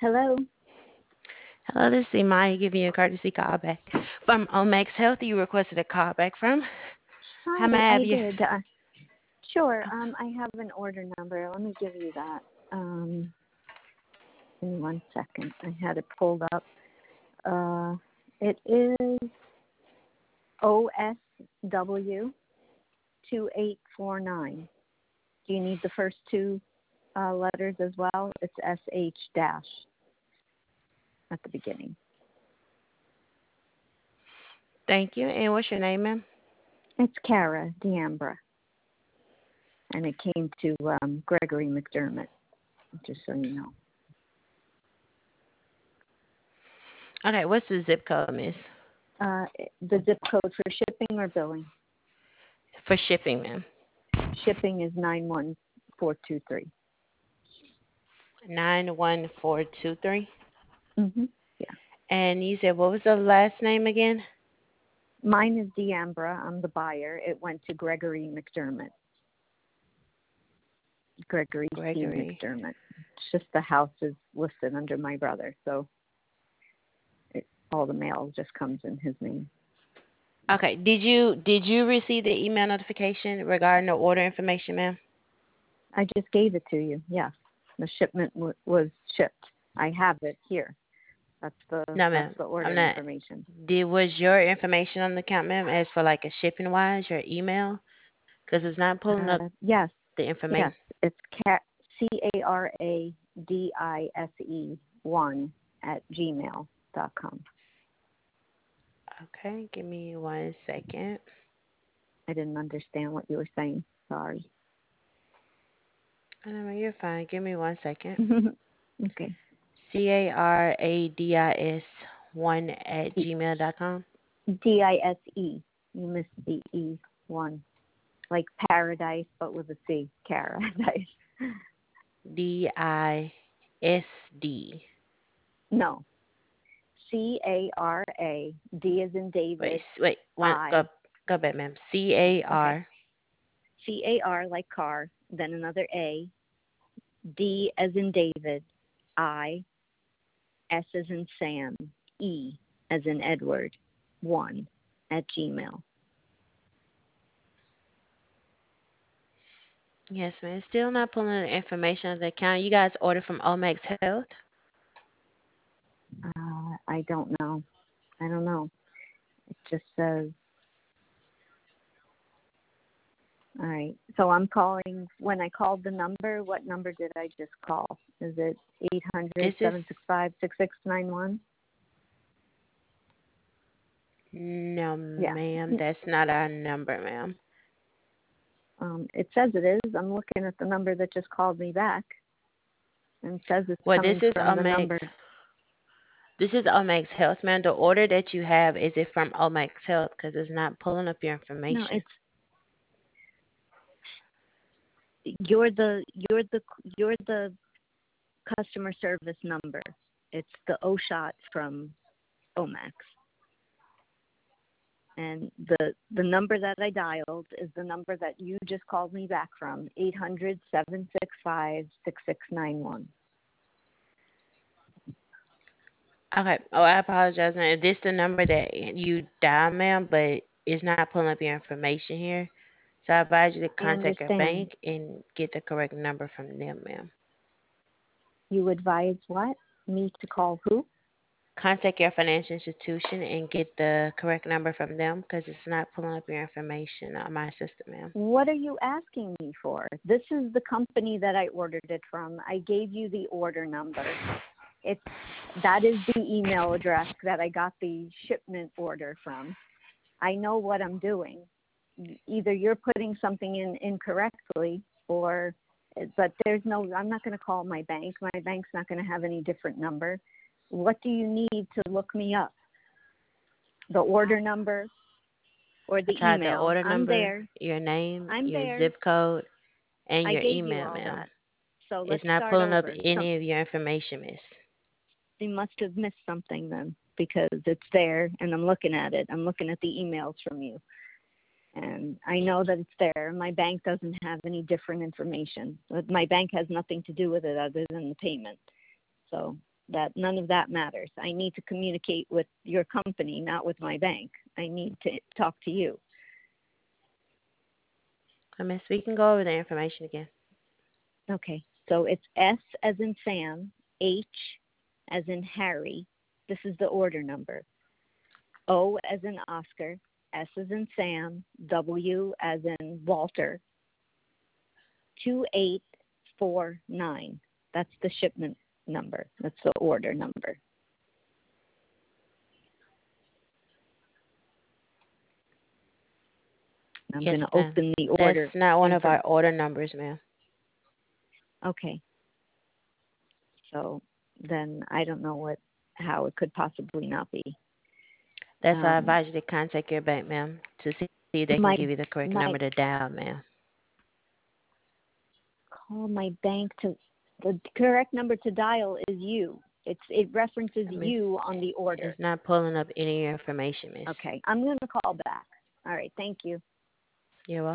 Hello. Hello, this is Imani giving you a courtesy call back from Omax Health. You requested a call back from. Hi, How may I have I you? did. Sure. I have an order number. Let me give you that. Give me 1 second. I had it pulled up. It is OSW 2849. Do you need the first two letters as well? It's SH dash at the beginning. Thank you. And what's your name, ma'am? It's Cara D'Ambra, and it came to Gregory McDermott, just so you know. Okay, what's the zip code, miss? The zip code for shipping or billing? For shipping, ma'am. Shipping is 91423. 91423. Yeah. And you said, what was the last name again? Mine is D'Ambra. I'm the buyer. It went to Gregory McDermott. Gregory C. McDermott. It's just the house is listed under my brother, so all the mail just comes in his name. Okay. Did you receive the email notification regarding the order information, ma'am? I just gave it to you. Yes, the shipment was shipped. I have it here. That's the order I'm not. information. Was your information on the account, ma'am, as for like a shipping wise, your email? Because it's not pulling up Yes, the information. yes. It's CARADISE1 @gmail.com. Okay, give me 1 second. I didn't understand what you were saying. Sorry. No, you're fine. Give me 1 second. Okay. CARADIS1 @gmail.com. DISE. You missed the E1. Like paradise, but with a C. Paradise. DISD. No. CARA. D as in David. Wait. Go back, ma'am. CAR. Okay. CAR like car, then another A. D as in David. I. S as in Sam. E as in Edward. 1 @gmail. Yes, ma'am. It's still not pulling the information of the account. You guys ordered from Omax Health? I don't know. I don't know. It just says. All right. So I'm calling. When I called the number, what number did I just call? Is it 800-765-6691? No, Yeah. ma'am. That's not our number, ma'am. It says it is. I'm looking at the number that just called me back, and it says it's Well, coming from the number. This is Omax Health, ma'am. The order that you have, is it from Omax Health? Because it's not pulling up your information. No, it's you're the customer service number. It's the OSHOT from Omax. And the number that I dialed is the number that you just called me back from, 800-765-6691. Okay. Oh, I apologize, ma'am. Is this the number that you dial, ma'am, but it's not pulling up your information here? So I advise you to I contact your understand. bank and get the correct number from them, ma'am. You advise what? Me to call who? Contact your financial institution and get the correct number from them because it's not pulling up your information on my system, ma'am. What are you asking me for? This is the company that I ordered it from. I gave you the order number. That is the email address that I got the shipment order from. I know what I'm doing. Either you're putting something in incorrectly but I'm not going to call my bank. My bank's not going to have any different number. What do you need to look me up? The order number or the email? The order number, there. your name, I'm your there. zip code, and I your gave you email, all ma'am. that. So let's It's not start pulling up over. any of your information, miss. They must have missed something then because it's there and I'm looking at it. I'm looking at the emails from you. And I know that it's there. My bank doesn't have any different information. My bank has nothing to do with it other than the payment. So that none of that matters. I need to communicate with your company, not with my bank. I need to talk to you. Miss, we can go over the information again. Okay, so it's S as in Sam, H as in Harry. This is the order number. O as in Oscar, S as in Sam, W as in Walter, 2849. That's the shipment number. That's the order number. I'm Yes, going to ma'am. open the order. That's not one of our order numbers, ma'am. Okay. So then I don't know how it could possibly not be. That's why I advise you to contact your bank, ma'am, to see if they can give you the correct number to dial, ma'am. Call my bank to the correct number to dial is you. It references you on the order. It's not pulling up any information, miss. Okay, I'm going to call back. All right, thank you. You're welcome.